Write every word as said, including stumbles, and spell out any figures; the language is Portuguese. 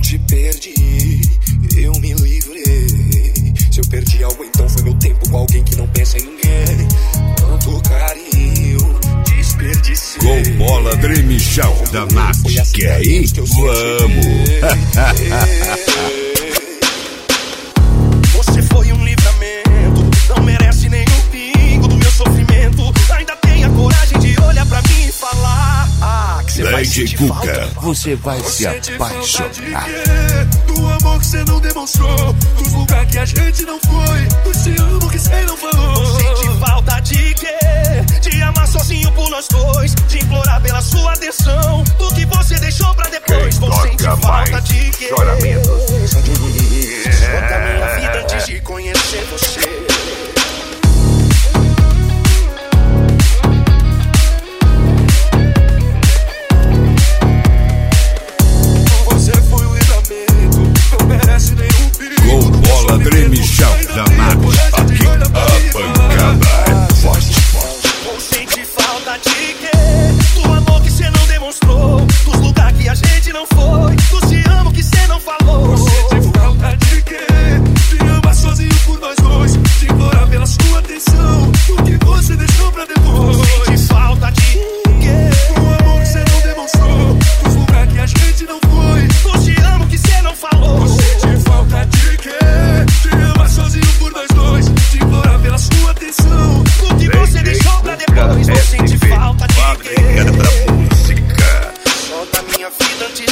te perdi, eu me livrei. Se eu perdi algo, então foi meu tempo com alguém que não pensa em ninguém. Quanto carinho desperdicei. Com bola Dremichão da Nath. Quer ir? Vamos! Você foi um livramento, não merece nem um pingo do meu sofrimento. Ainda tem a coragem de olhar pra mim e falar ah, que você vai sentir falta. Você vai Você se apaixonar. do amor que você não demonstrou, dos lugares que a gente não foi, do te amo que você não falou. Sente falta de quê? De amar sozinho por nós dois, de implorar pela sua atenção, do que você deixou pra depois. Quem Você sente toca falta mais de quê? choramento. Toda a minha vida antes de conhecer você. Com bola Dremichão da Nath. Aqui a pancada é forte, forte. Ou sente falta de quê? Do amor que cê não demonstrou, dos lugares que a gente não foi, do te amo que cê não falou. Ou sente falta de quê? De amar sozinho por nós dois, de implorar pela sua atenção, do que você deixou pra depois. Ou sente falta de quê? Do amor que cê não demonstrou, dos lugares que a gente não foi, do te amo que cê não falou. Ou sente falta de quê? De amar sozinho por nós dois, de implorar pela sua atenção, do que você deixou pra depois. Ou sente falta de quê? Fábrica da música. Só da minha vida antes